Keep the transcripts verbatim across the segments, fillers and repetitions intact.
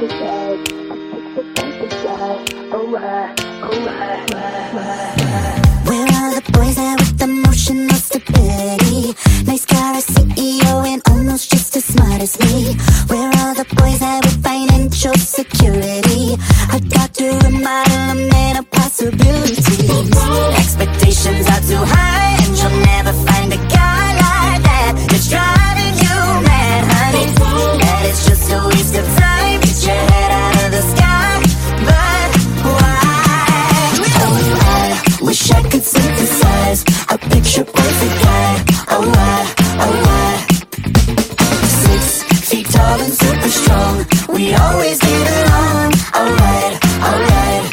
Where are the boys at with emotional stability? Nice car, a C E O, and almost just as smart as me. Where are the boys at with financial security? A doctor, a model, a man of possibilities. Expectations are too high, and you'll never find a guy like that. It's driving you mad, honey. That it's just a waste of time. Get your head out of the sky, but why? Oh, I wish I could synthesize a picture perfect guy. Oh, why? Oh, why? Six feet tall and super strong. We always get along. Alright, alright.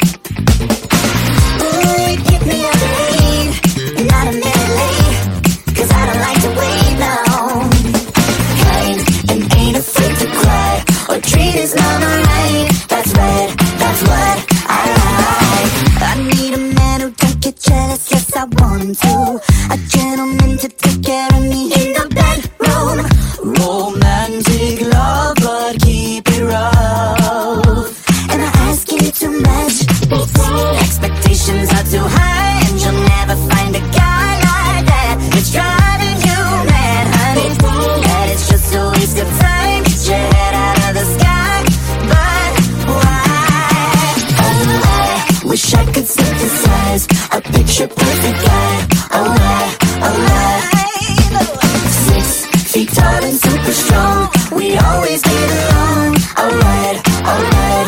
Ooh, give me a lead, not a minute late, 'cause I don't like to wait now. Kind and ain't afraid to cry or treat his mama right. That's right, that's what I like. I need a man who don't get jealous, yes I want him to. A gentleman to take care of me in the bedroom. Romantic love, but keep it rough. Am I asking you too much? Expectations are too high, and you'll never find a guy like that. It's driving you mad, honey. That it's just a waste of time. Get your head out of the sky, but why? Oh, I wish I could synthesize a picture perfect guy. Oh, I, oh, I. Six feet tall and super strong. We always get along. Alright, alright.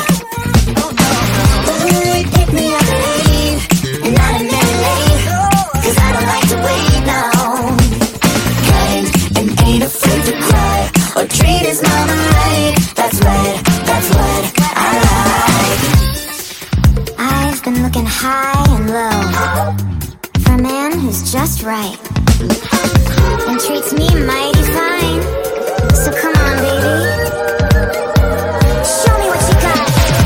Ooh, pick me up late, not a minute late, 'cause I don't like to wait now. Kind and ain't afraid to cry or treat his mama right. That's right, that's what I like. I've been looking high and low for a man who's just right and treats me mighty fine. So come on, baby, show me what you got.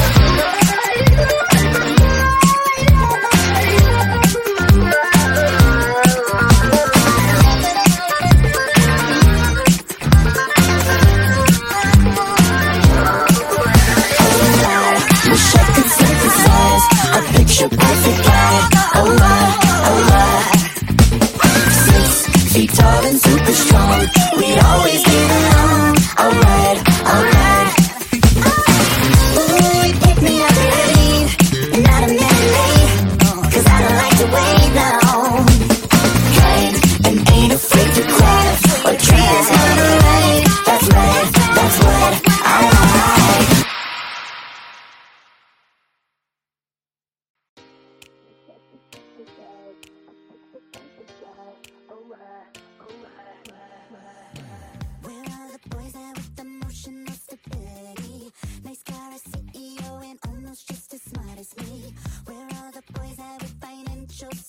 Wish I could synthesize a picture perfect guy. Oh, why, oh, why? Six feet tall and super strong. We always get along. Alright, alright. Ooh, pick me up late, not a minute late, 'cause I don't like to wait now. Kind and ain't afraid to cry or treat his mama right. That's right, that's what I like. Where are the boys at with emotional stability? Nice car, a C E O, and almost just as smart as me. Where are the boys at with financial